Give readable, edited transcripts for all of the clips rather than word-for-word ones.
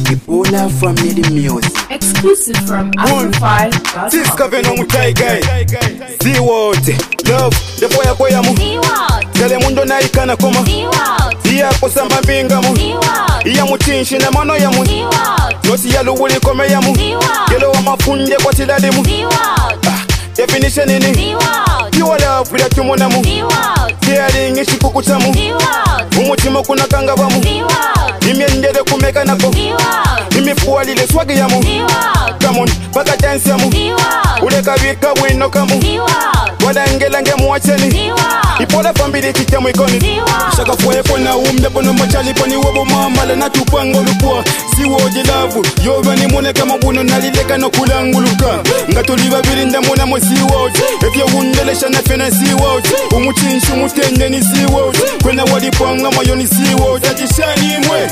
Ebola family music. Exclusive from Amplify.com. Siskaveno mutaigai Ziwote Love The boy ya mu Tele mundo na ikana koma Iya kusamba mbinga mu Iya mutinshi na mano ya mu Yosi ya luwuli kome ya mu Yelo wa mafunde kwa tiladi mu Definition ini Pure love bila tumona mu Caring ishi kukuta mu Umutima kuna kanga ba mu Imiendele kumeka nako Imifuwa lile swagi ya mu Come on, baka dance ya mu Uleka vika wino kamu Wadangela nge muacheni Ipola fambili kite mwikoni Shaka fwe pona umde pono machali poni wabo mamala na tupango lupua Siwoji lavu, yova ni mwone kama buno nalileka no kulanguluka Ngatuliva virinda mwona mo siwoji Efye undelesha na fena siwoji Umuchinshu mutende ni siwoji Kwena walipanga mayo ni siwoji Ajishani mwe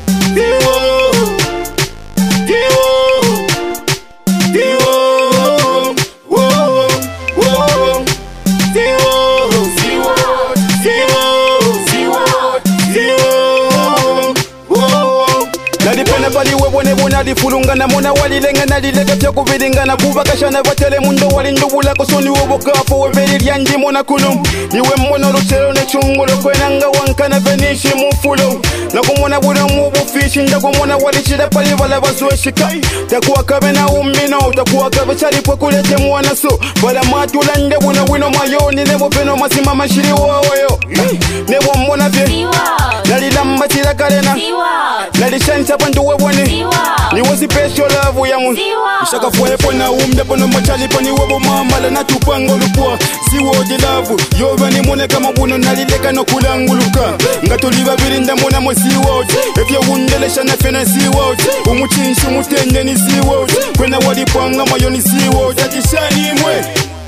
Bali webone bona difulungana mona walilenga nalileka pya kuvilingana kuvakashana vatele mundo walindubula kosoni wobokafo weveli lyanji mona kuno niwe mmono luchelo ne chungulo kwenanga wankana venishi mufulo nakumona buno mubufishi ndakumona walichida pali vala vazoeshika takuwa kabe na umino takuwa kabe chalipo kulete mwana so vala matula nde buno wino mayoni nebo peno masima mashiri wawoyo nebo mmona vye nalilamba tila kalena nalishanisa pandu webone niwe special love ya mu Shaka fwe pona umde pono machali poni webo mamala na tupango lupua Siwoji love Yova ni mwone kama buno nalileka no kulanguluka Ngatuliva virinda mwona mo siwoji Efye undelesha na fena siwoji Umuchinshu mutende ni siwoji Kwena walipanga mayo ni siwoji Ajishani mwe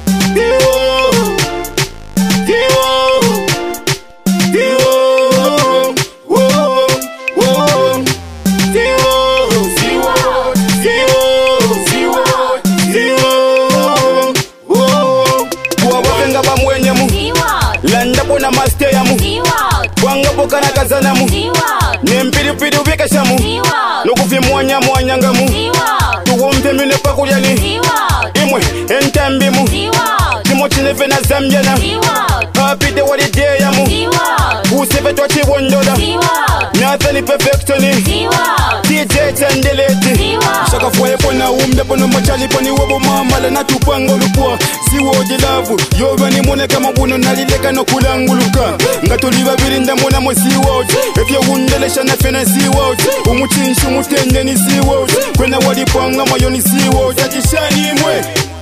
Landa pona master ya mu Wanga boka na kazana mu Nempiri piri ubekasha mu Nukufi mwanya mwanyanga mu Tuwumpe mine pakulyani Imwe entambi mu Timo chinefe na zambiana Happy the holiday ya mu Usefe twa chibondola Nathani perfectoni DJ Chandeleti Shaka fwe pona umde pono machali poni webo mamala na tupango lupua Siwoji love Yova ni mwone kama buno nalileka no kulanguluka Ngatuliva virinda mwona mo siwoji Efye undelesha na fena siwoji Umuchinshu mutende ni siwoji Kwena walipanga mayo ni siwoji Ajishani mwe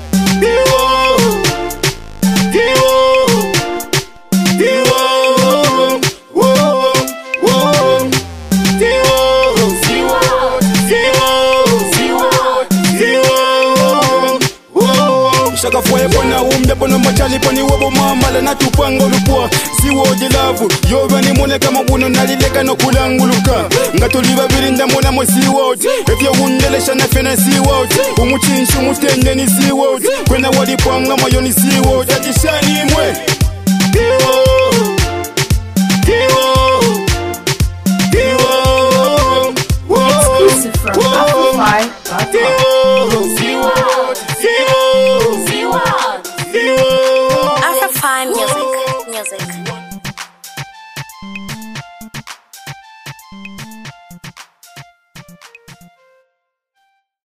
Shaka fwe pona umde pono machali poni webo mamala na tupango lupua Siwoji love Yova ni mwone kama buno nalileka no kulanguluka Ngatuliva virinda mwona mo siwoji Efye undelesha na fena siwoji Umuchinshu mutende ni siwoji Kwena walipanga mayo ni siwoji Ajishani mwe